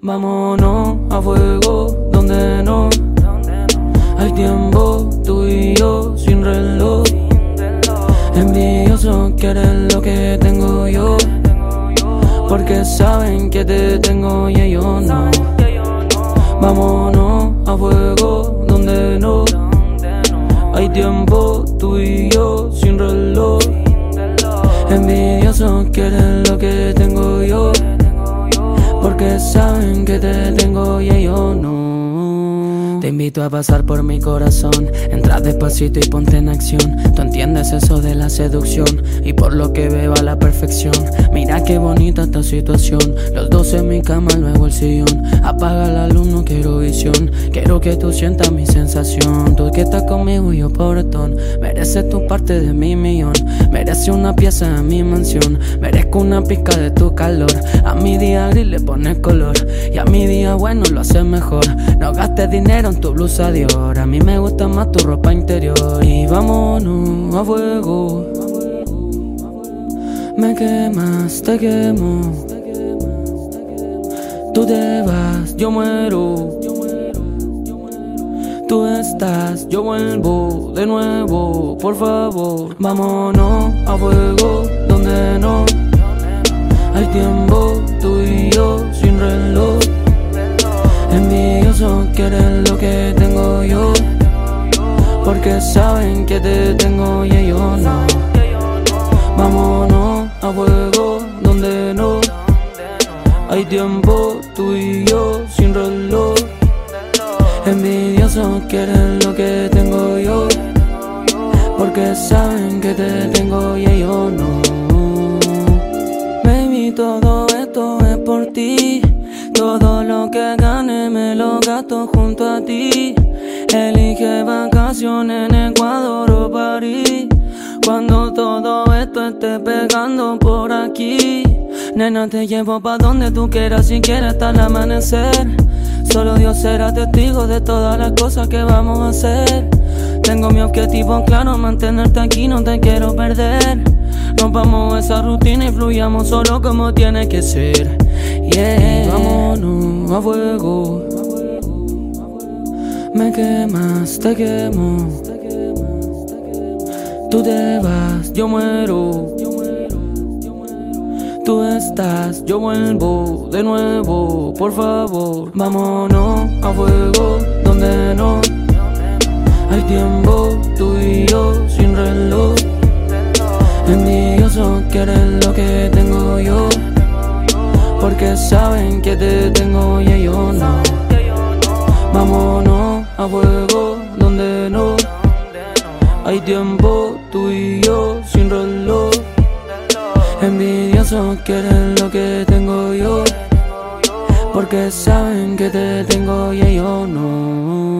Vámonos a fuego, donde no hay tiempo, tú y yo sin reloj. Envidiosos quieren lo que tengo yo, porque saben que te tengo y ellos no. Vámonos a fuego, donde no hay tiempo, tú y yo sin reloj. Envidiosos quieren lo que tengo yo, porque saben que te tengo y ellos no. Te invito a pasar por mi corazón, entra despacito y ponte en acción. Tú entiendes eso de la seducción, y por lo que veo a la perfección. Mira qué bonita esta situación, los dos en mi cama, luego el sillón. Apaga la luz, no quiero visión, quiero que tú sientas mi sensación. Tú que estás conmigo y yo pobretón, mereces tu parte de mi millón. Mereces una pieza en mi mansión, merezco una pizca de tu calor. A mi día gris le pones color, y a mi día bueno lo haces mejor. No gastes dinero en tu blusa Dior, a mí me gusta más tu ropa interior. Y vámonos a fuego, me quemas, te quemo. Tú te vas, yo muero. Tú estás, yo vuelvo de nuevo, por favor. Vámonos a fuego, donde no hay tiempo, tú y yo sin reloj. Envidiosos quieren lo que tengo yo, porque saben que te tengo y ellos no. Vámonos a fuego, donde no hay tiempo, tú y yo sin reloj. Envidiosos quieren lo que tengo yo, porque saben que te tengo y ellos no. Baby, todo esto es por ti. Todo lo que gane me lo gasto junto a ti. Elige vacaciones en Ecuador o París, cuando todo esto esté pegando por aquí. Nena, te llevo pa' donde tú quieras, si quieres hasta el amanecer. Solo Dios será testigo de todas las cosas que vamos a hacer. Tengo mi objetivo claro, mantenerte aquí, no te quiero perder. Rompamos esa rutina y fluyamos solo como tiene que ser. Yeah. Vámonos a fuego, me quemas, te quemo. Tú te vas, yo muero. Tú estás, yo vuelvo de nuevo, por favor. Vámonos a fuego, donde no hay tiempo, tú y yo sin reloj. Envidiosos quieren lo que tengo yo, porque saben que te tengo y ellos no. Vámonos a fuego, donde no hay tiempo, tú y yo sin reloj. Envidiosos quieren lo que tengo yo, porque saben que te tengo y ellos no.